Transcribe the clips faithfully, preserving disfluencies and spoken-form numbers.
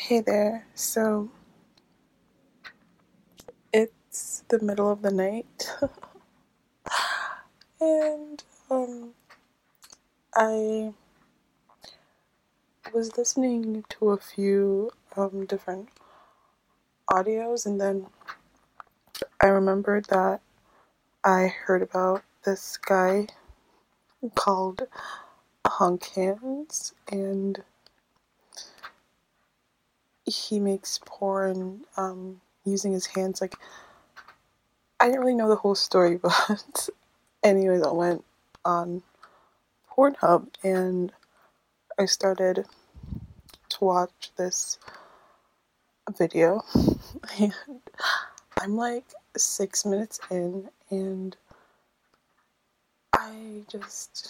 Hey there. So it's the middle of the night, and um, I was listening to a few um, different audios, and then I remembered that I heard about this guy called Hunk Hands, and he makes porn um, using his hands. Like, I didn't really know the whole story, but anyways, I went on Pornhub and I started to watch this video, and I'm like six minutes in, and I just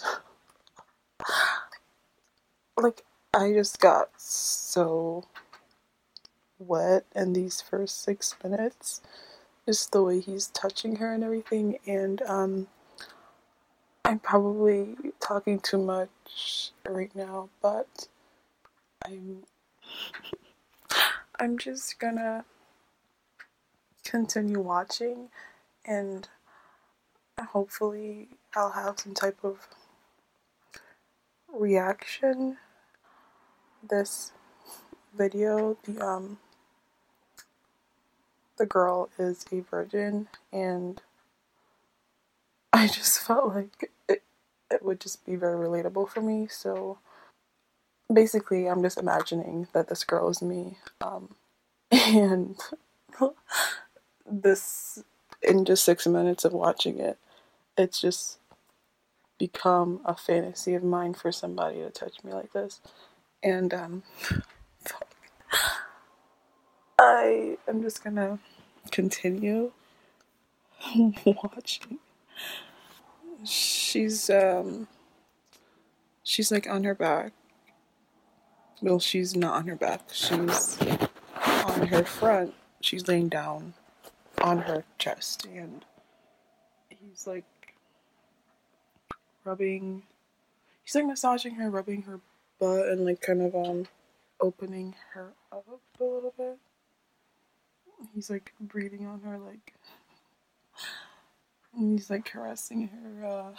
like I just got so wet in these first six minutes. Just the way he's touching her and everything, and um, I'm probably talking too much right now, but I'm I'm just gonna continue watching, and hopefully I'll have some type of reaction. This video, the um the girl is a virgin, and I just felt like it, it would just be very relatable for me. So basically, I'm just imagining that this girl is me, um, and this in just six minutes of watching it, it's just become a fantasy of mine for somebody to touch me like this, and um, I am just gonna continue watching. She's um she's like on her back. Well, she's not on her back. She's on her front. She's laying down on her chest, and he's like rubbing. He's like massaging her, rubbing her butt, and like kind of um opening her up a little bit. He's like breathing on her, like, and he's like caressing her uh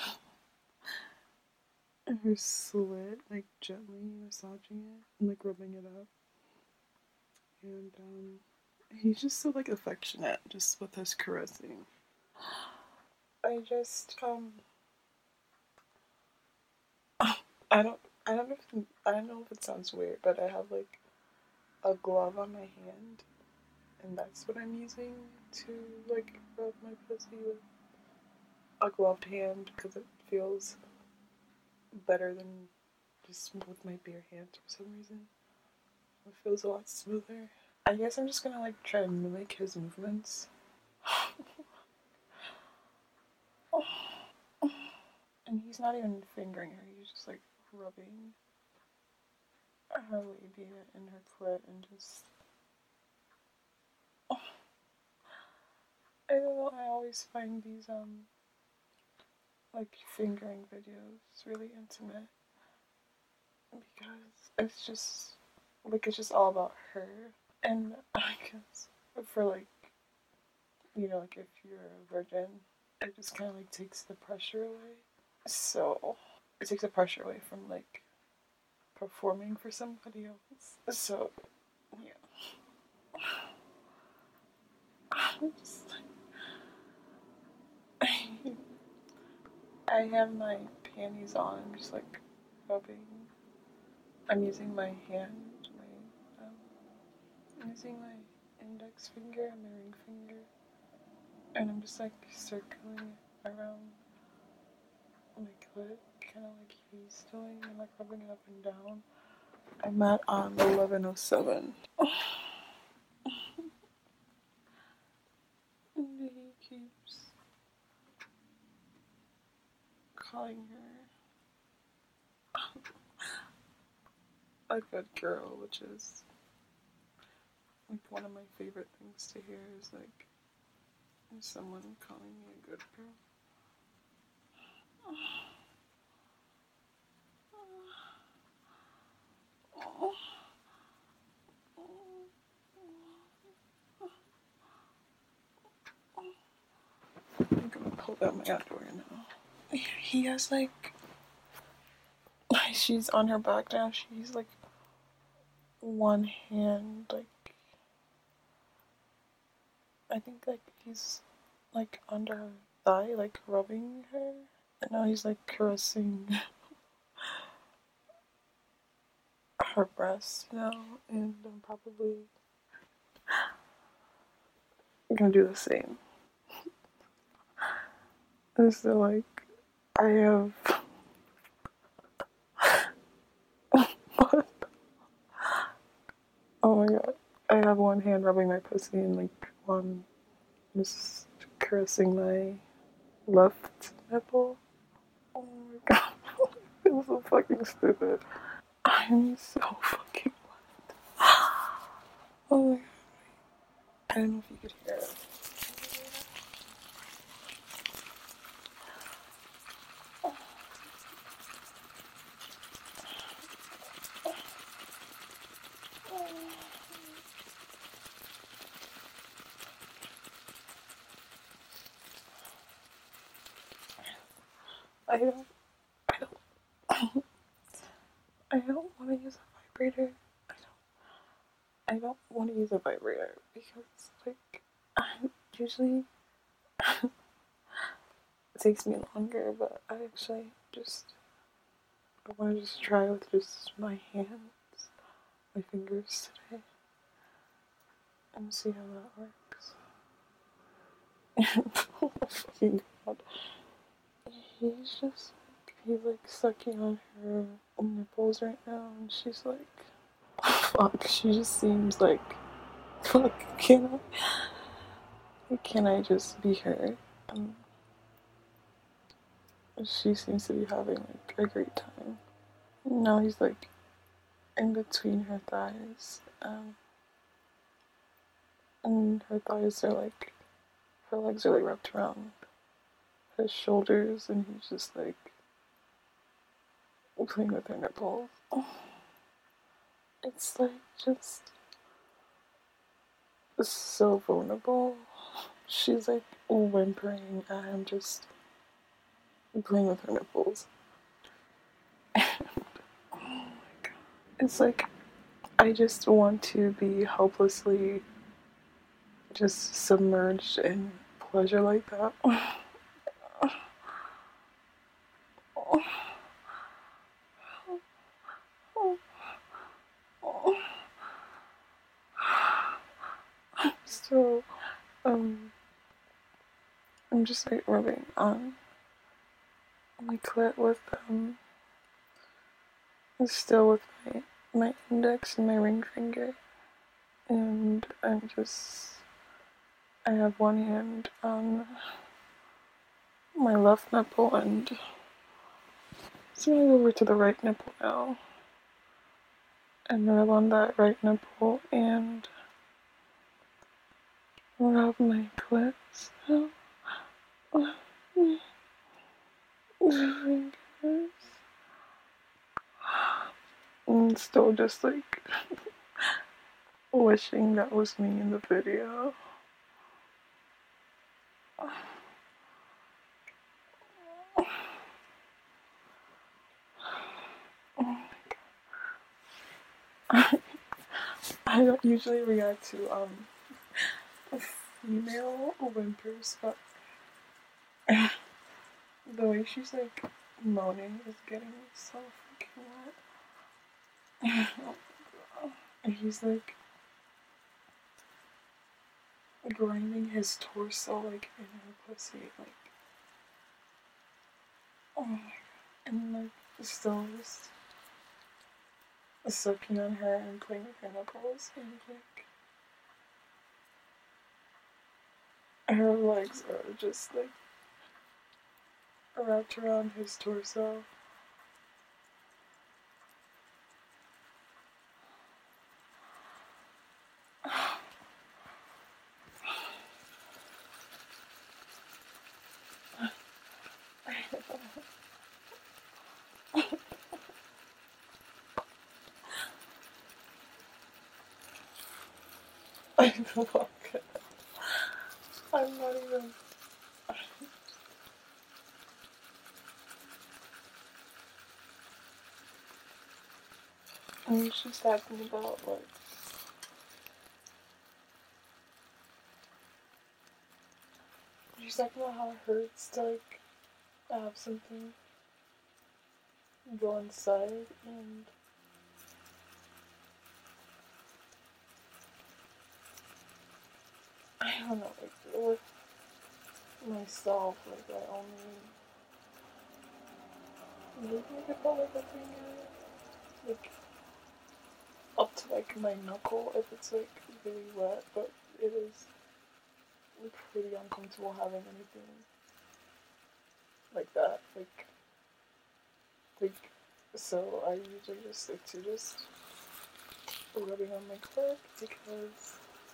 her slit, like gently massaging it and like rubbing it up. And um, he's just so like affectionate, just with his caressing. I just um, I don't, I don't know if I don't know if it sounds weird, but I have like a glove on my hand, and that's what I'm using to like rub my pussy with a gloved hand because it feels better than just with my bare hands for some reason. It feels a lot smoother. I guess I'm just gonna like try to mimic his movements. And he's not even fingering her, he's just like rubbing her labia and her clit and just. I don't know, I always find these, um, like fingering videos really intimate because it's just, like, it's just all about her. And I guess for like, you know, like if you're a virgin, it just kind of like takes the pressure away. So it takes the pressure away from like performing for somebody else. So yeah, I'm just like, I have my panties on. I'm just like rubbing. I'm using my hand, my um, I'm using my index finger and my ring finger, and I'm just like circling around my clit, kind of like he's doing, and like rubbing it up and down. I'm at um eleven oh seven. And he keeps calling her a good girl, which is like one of my favorite things to hear is like someone calling me a good girl. at my underwear now. He has like, she's on her back now. She's like one hand, like, I think like he's like under her thigh, like rubbing her. And now he's like caressing her breasts now, and I'm probably gonna do the same. And so like, I have what? Oh my god. I have one hand rubbing my pussy and like one just caressing my left nipple. Oh my god. It was so fucking stupid. I'm so fucking wet. Oh my god. I don't know if you could hear it. I don't, I don't, I don't want to use a vibrator. I don't, I don't want to use a vibrator because, like, I usually it takes me longer, but I actually just, I want to just try with just my hands, my fingers today, and see how that works. Oh my fucking god. He's just, he's like sucking on her nipples right now, and she's like, fuck, she just seems like, fuck, can I, can I just be her? Um, she seems to be having like a great time. Now he's like in between her thighs, um, and her thighs are like, her legs are like wrapped around his shoulders, and he's just like playing with her nipples. It's like just so vulnerable. She's like whimpering at him, just playing with her nipples. And, oh my god. It's like, I just want to be helplessly just submerged in pleasure like that. So, um, I'm just like rubbing on my clit with, um, still with my, my index and my ring finger. And I'm just, I have one hand on my left nipple, and so I'm gonna go over to the right nipple now and rub on that right nipple and rub my clit still. Fingers. And still just like wishing that was me in the video. Oh my god. I don't usually react to um female whimpers, but the way she's like moaning is getting me so fucking wet. And he's like grinding his torso like in her pussy, like, oh my god. And like still just sucking on her and playing with her nipples, and like her legs are just like wrapped around his torso. I fuck. I'm not even. And she's talking about, like, she's talking about how it hurts to, like, have something go inside, and I don't know, like, with myself, like, I only, maybe I could put, like, a finger, like, up to, like, my knuckle if it's, like, really wet, but it is, like, pretty uncomfortable having anything like that, like, like, so I usually just stick to just rubbing on my clit because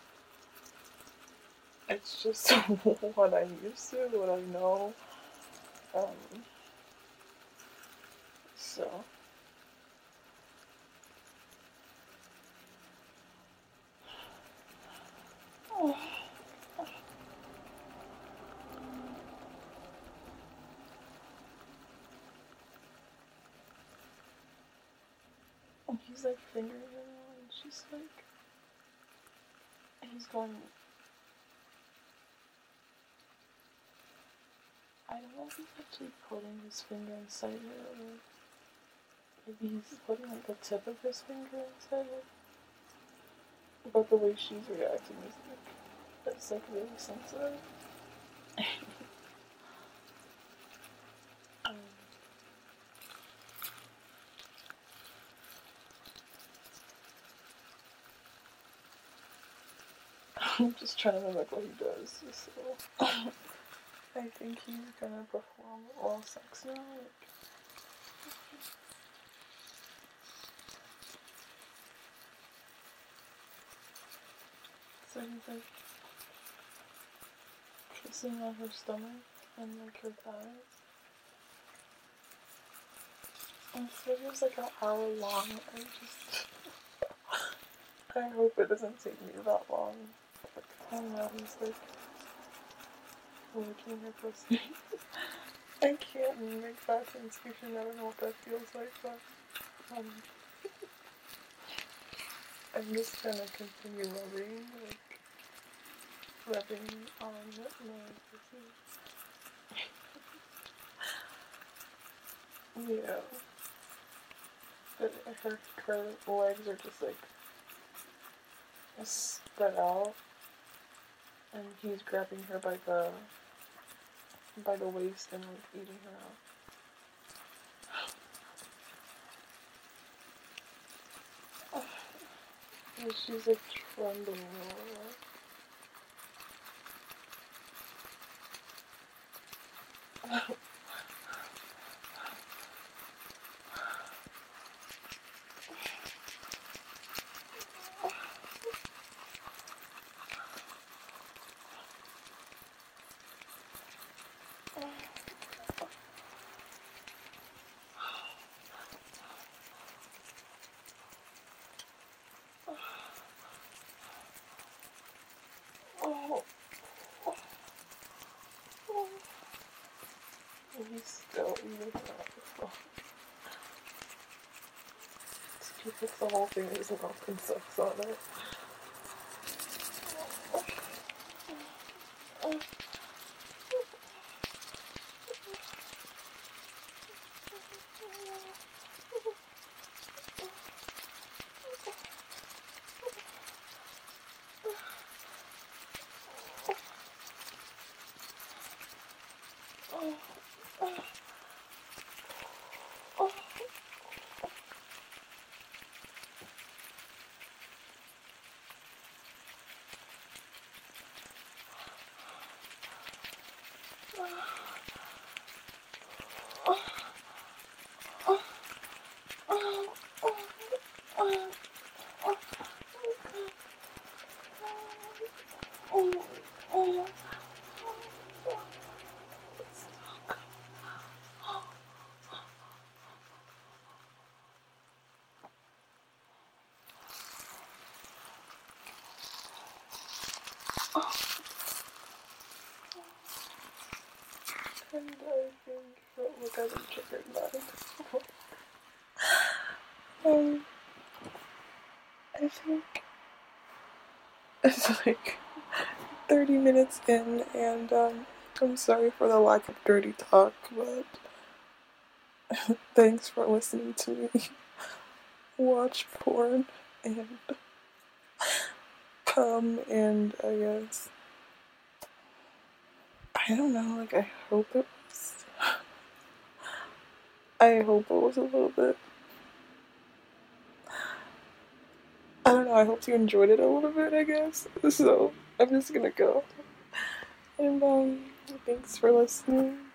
it's just what I'm used to, what I know, um, so. Oh. And he's like fingering her, and she's like, he's going, I don't know if he's actually putting his finger inside her, or maybe he's putting like the tip of his finger inside her. But the way she's reacting is like, it's like really sensitive. um, I'm just trying to mimic what he does, so. I think he's gonna perform oral sex now, like. So he's like kissing on her stomach and like her thighs. And this video's like an hour long. I just, I hope it doesn't take me that long. I don't know, he's like licking her pussy. I can't make that sensation, I don't know what that feels like, but um, I'm just gonna continue rubbing, like, rubbing on my pussy. Yeah. But her, her legs are just like spread out, and he's grabbing her by the by the waist and like eating her out. And she's like trembling a little. Oh. And he's still eating her out. He puts the whole thing in his mouth and sucks on it. And I think that look at him triggered by um I think it's like thirty minutes in, and um, I'm sorry for the lack of dirty talk, but thanks for listening to me watch porn and come, and I guess, I don't know, like, I hope it was, I hope it was a little bit, I don't know, I hope you enjoyed it a little bit, I guess, so I'm just gonna go, and um, thanks for listening.